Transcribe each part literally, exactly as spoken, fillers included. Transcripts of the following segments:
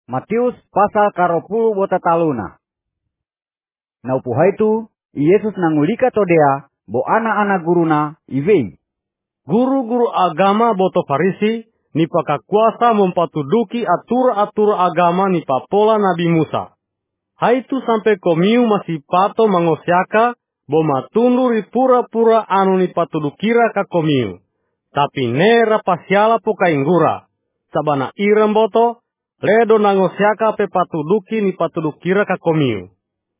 Matius pasal karopulu bota taluna. Naupuha itu, Yesus nangulika todea, bo anak-anak guruna iwei. Guru-guru agama boto Farisi, ni pakakuasa mempatuduki atur-atur agama ni papola Nabi Musa. Haitu sampai komiu masih pato mangosyaka, bo matundu ri pura-pura anu ni patudukira ka komiu. Tapi ne rapasyala po kainggura, sabana irem boto, ledo nangosyaka pe patuduki ni patudukira ka komiu.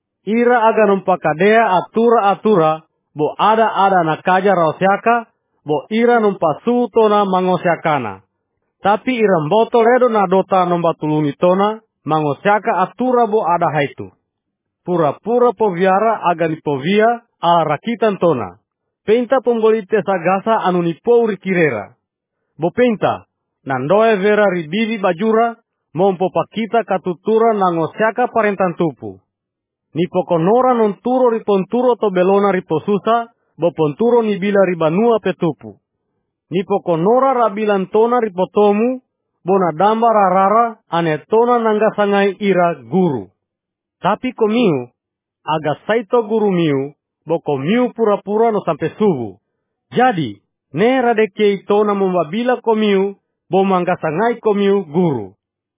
Ira aga numpakadea atura-atura, bo ada-ada nakaja raosyaka, bo ira numpasu tona mangosyakana. Tapi irem boto ledo nadota nombatulungi tona, mangosyaka atura bo ada haitu. Pura-pura poviara aga ni povia ala rakitan tona. Penta pombolite sagasa anu ni pouri kirera. Bo penta, nandoe vera ribibi bajura, mompo pakita katutura nangosyaka parentan tupu. Ni pokonora non turo riponturo to belona riposusa, bo ponturo ni bila ribanua petupu. Ni pokonora rabilan tona ripotomu, bo nadamba rarara ane tona nanggasangai ira guru. Tapi komiu, aga saito guru miu, bo komiu pura-pura no sampai subuh. Jadi, ne radekei tona membabila komiu, bo manggasangai komiu guru.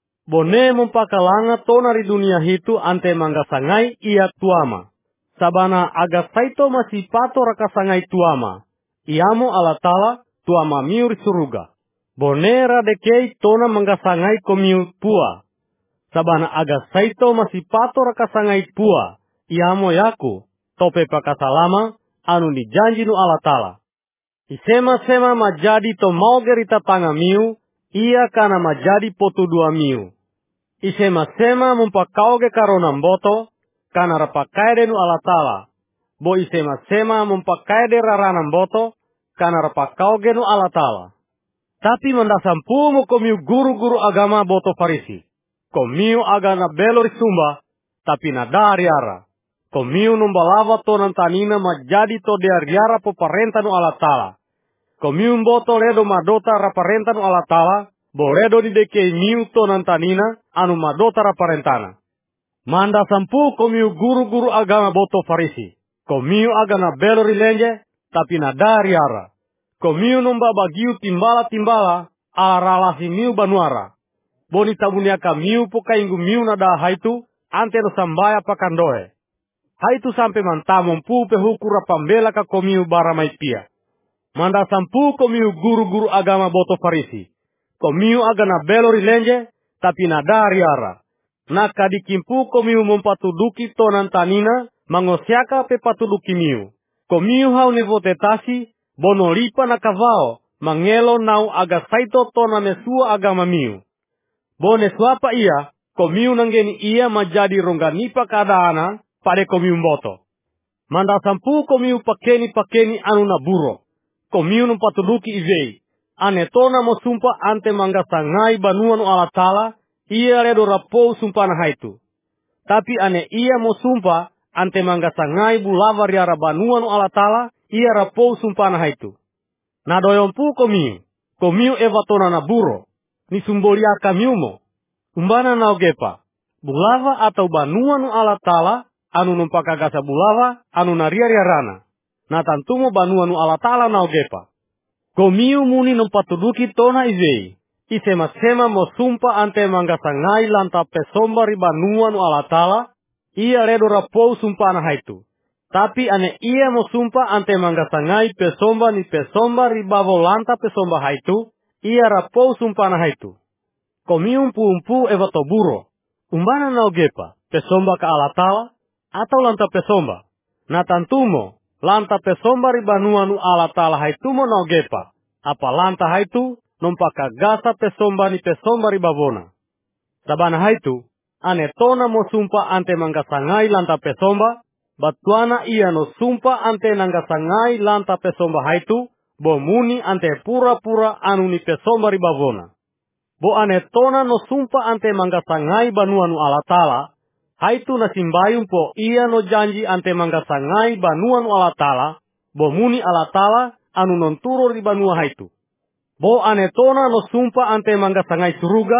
Bone mempakalanga tona di dunia hitu ante manggasangai ia tuama. Sabana aga saito masih pato rakasangai tuama. Iamo ala tala tuama miur suruga. Bone radekei tona manggasangai komiu pua. Sabana aga saito masih pato rakasangai pua. Iamo yaku tope pakasalama anu dijanji nu ala tala. Isema-sema majadi to mau gerita tanga miu, ia kana majadi potu dua miu. Isema-sema mumpakauge karona mboto, kana rapakaide nu ala tala. Bo isema-sema mumpakaide rarana mboto, kana rapakauge nu ala tala. Tapi mandasampu mo komiu guru-guru agama boto Farisi. Komiu aga na belori sumba, tapi na dari ara. Komiu numbalawa to nantanina majadi to deariara po parenta nu ala tala. Komiu mboto ledo madota raparenta nu ala tala, bo ledo di deke miu to nantanina anu madota raparentana. Manda sampu komiu guru-guru agama boto Farisi. Komiu aga na belori lenje, tapi na dari ara. Komiu numba bagiu timbala-timbala, ala ralasi miu banuara. Boni tabuniaka miu po kainggu miu na da haitu, ante no sambaya pakandoe. Haitu sampai mantamon pu pehukura pambela ka komiu baramai pia. Manda sampu komiu guru-guru agama boto Farisi. Komiu aga na belori lenje, tapi na dari ara. Naka dikimpu komiu mempatuduki tonan tanina, mangosyaka pe patuduki miu. Komiu hau nevotetasi, bono lipa na kavao, mangelo nau aga saito tona mesua agama miu. Bone suapa ia, komiu nanggeni ia majadi ronganipa kadaana, pade komiu mboto. Manda sampu komiu pakeni-pakeni anu na buro. Komiu numpatuduki izei. Ane tona mo sumpa ante manggasangai banuanu ala tala, ia redo rapou sumpana haitu. Tapi ane ia mo sumpa ante manggasangai bulawa riara banuanu ala tala, ia rapou sumpana haitu. Nadoyompu komiu, komiu eva tona na buro, ni sumboliaka miumo. Umbana naugepa, bulawa atau banuanu ala tala, anu numpakagasa bulawa, anu naria-riarana. Na tantumo banuanu ala tala naugepa. Komiu muni numpatuduki tona izei. Isema-sema mo sumpa ante manggasangai lanta pesomba ri banuanu ala tala, ia redo rapou sumpana haitu. Tapi ane ia mo sumpa ante manggasangai pesomba ni pesomba ri bavo lanta pesomba haitu, ia rapou sumpana haitu. Komiu umpu-umpu eva toburo. Umbana naugepa, pesomba ka ala tala, atau lanta pesomba. Na tantumo, lanta pesomba ri banuanu ala tala haitumo naugepa. Apa lanta haitu, nompaka gasa pesomba ni pesomba ri bavona. Sabana haitu, ane tona mo sumpa ante manggasangai lanta pesomba, batuana ia no sumpa ante nanggasangai lanta pesomba haitu, bo muni ante pura-pura anu ni pesomba ri bavona. Bo ane tona no sumpa ante manggasangai banuanu ala tala, haitu nasimbayum po ia no janji ante manggasangai banuanu ala tala, bo muni ala tala anu nonturo di banua haitu. Bo ane tona no sumpa ante manggasangai suruga,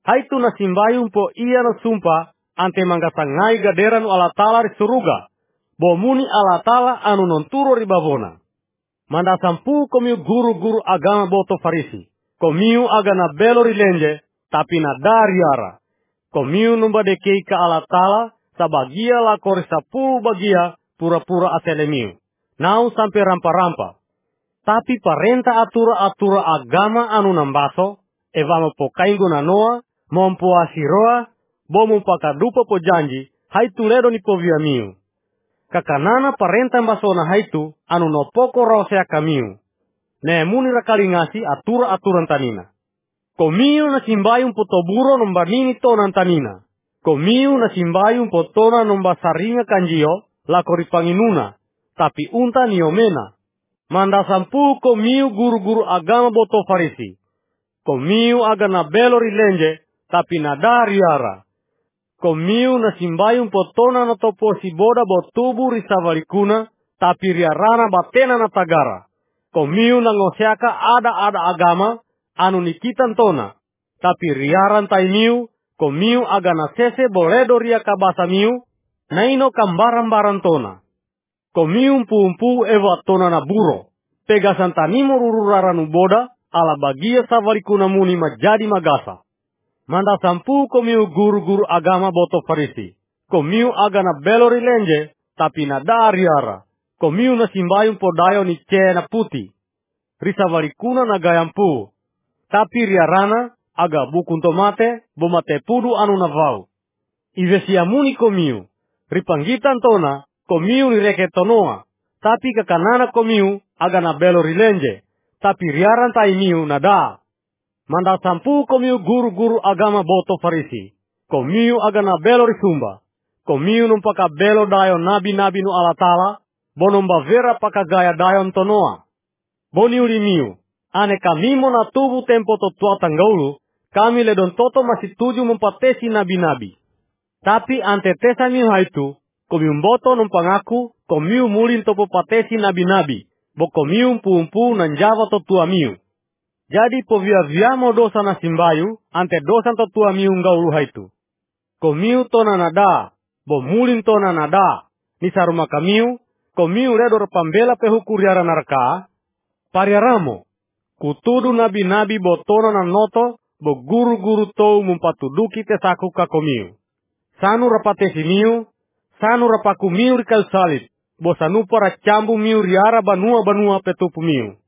Haitu na simbayung po iya na sumpa ante manggasangai gadera nu ala tala ri suruga. Bomuni ala tala anu nonturo ri babona. Manda sampu komiu guru-guru agama boto Farisi. Komiu aga na belo ri lenje, tapi na dari ara. Komiu numba dekei ka ala tala, sabagia lakori sapuluh bagia pura-pura aselemiu. Nau sampai rampa-rampa. Tapi parenta atura-atura agama anu nambaso, evama pokaingo na noa, mompuasi roa, bomu pakadupa po janji, haitu ledo ni povia miu. Kakanana parenta mbasona haitu, anu no poko rosea kamiu. Nemuni rakalingasi atura-aturan tanina. Komiu na simbayung potoburo nombanini tonan tanina. Komiu na simbayung potona nombasaringa kanjio, lakori panginuna, tapi unta niomena. Manda sampu komiu guru-guru agama boto Farisi. Komiu aga na belo rilenje, tapi na dari ara. Komiu na simbayung potona na topo si boda botubu risavalikuna, tapi riarana batena na tagara. Komiu na ngoseaka ada-ada agama, anu nikitan tona. Tapi riaran taimiu, komiu aga na sese boledo ria kabasa miu, naino kambaran-baran tona. Komiu mpu-mpu ewa tona na buro. Pegasan tanimo rururaranu boda, ala bagia savalikuna muni majadi magasa. Manda sampu komiu guru-guru agama boto Farisi. Komiu aga na belo rilenje, tapi na dari ara. Komiu na simbayung podayo ni cena puti. Risavalikuna na gayampu. Tapi riarana aga bukun tomate, bomate pudu anu na vau. Ivesiamuni komiu. Ripanggitan tona, komiu ni reke tonoa. Tapi kakanana komiu aga na belo rilenje. Tapi riaran taimiu na da. Manda sampu komiu guru-guru agama boto Farisi. Komiu aga na belo risumba. Komiu numpaka belo dayo nabi-nabi nu ala tala. Bonomba vera pakagaya dayon tonoa. Boni urimiu. Ane kamimo na tubu tempo totua tanggaulu. Kami ledon toto masih tuju mempatesi nabi-nabi. Tapi ante tesa miu haitu. Komiu mboto numpangaku. Komiu mulin topo patesi nabi-nabi. Bo komiu mpu-mpu nanjava totua miu. Jadi povia-viamo dosa na simbayu, ante dosa totua miu ngaulu haitu. Komiu tona nada, bo mulin tona nada, nisaruma kamiu, komiu redo repambela pehukuriara narka, pariaramo, kutudu nabi-nabi bo tona na noto, bo guru-guru tou mumpatuduki tesaku ka komiu. Sanu rapatesi miu, sanu rapaku miu rikal salib, bo sanupa racambu miu riara banua-banua petupu miu.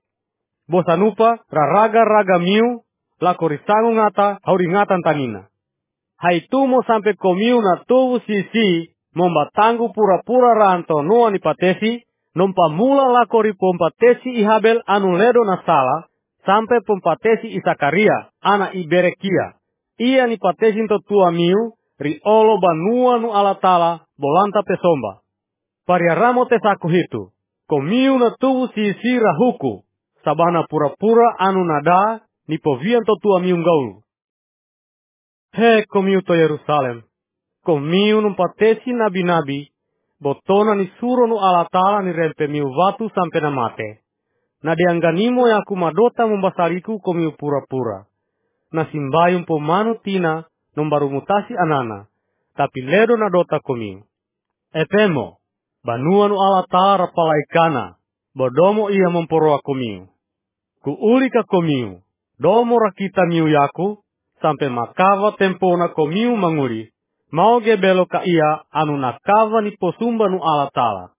Bosanupa raraga-raga miu, lakori sangu ngata hauringatan tanina. Haitumo sampai komiu na tuvu sisi, mombatangu pura-pura ranto noa ni patesi, nompa mula lakori pompatesi Ihabel anu ledo na sala, sampai pompatesi Isakaria, ana Iberekia. Ia ni patesi totua miu, ri olo banua nu alatala, bolanta pesomba. Pariaramo tesaku hitu, komiu na tuvu sisi rahuku, sabana pura-pura anu nada ni povian totua miu ngaulu. He komiu to Yerusalem, komiu numpatesi nabi-nabi, botona ni suro nu alatala ni rempe miu watu sampai na mate. Na diangganimo ya aku madota membasariku komiu pura-pura. Na simbayung pomanu tina nombarumutasi anana, tapi ledo na dota komiu. Epemo, banua nu alatala rapalaikana, bodomo ia memporoa komiu. Kuulika komiu, domo rakita miu yaku, sampai makava tempona komiu manguri, mau gebelo ka ia anu nakava ni posumba nu alatala.